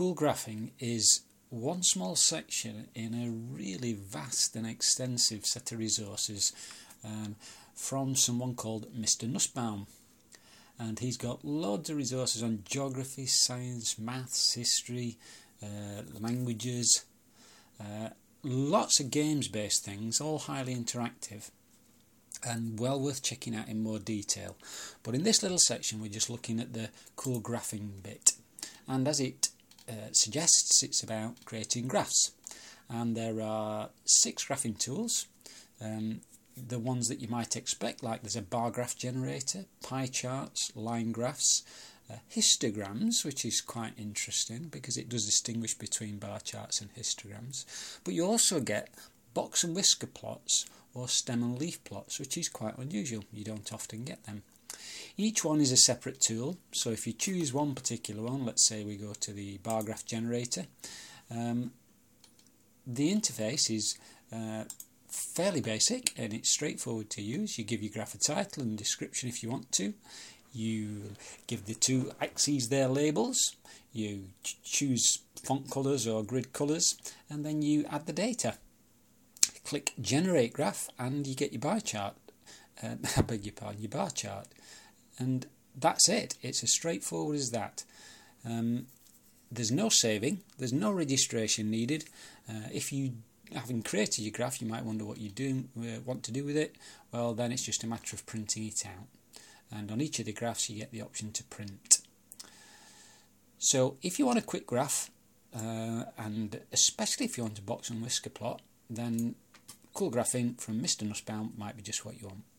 Cool Graphing is one small section in a really vast and extensive set of resources from someone called Mr. Nussbaum. And he's got loads of resources on geography, science, maths, history, languages, lots of games-based things, all highly interactive and well worth checking out in more detail. But in this little section we're just looking at the cool graphing bit, and as it suggests, it's about creating graphs, and there are 6 graphing tools, the ones that you might expect, like there's a bar graph generator, pie charts, line graphs, histograms, which is quite interesting because it does distinguish between bar charts and histograms, but you also get box and whisker plots or stem and leaf plots, which is quite unusual. You don't often get them. Each one is a separate tool, so if you choose one particular one, let's say we go to the bar graph generator, the interface is fairly basic and it's straightforward to use. You give your graph a title and description if you want to. You give the 2 axes their labels. You choose font colours or grid colours, and then you add the data. Click Generate Graph and you get your bar chart. I beg your pardon, your bar chart. And that's it. It's as straightforward as that. There's no saving. There's no registration needed. If you having created your graph, you might wonder what you want to do with it. Well, then it's just a matter of printing it out. And on each of the graphs you get the option to print. So if you want a quick graph, and especially if you want a box and whisker plot, then Cool Graphing from Mr. Nussbaum might be just what you want.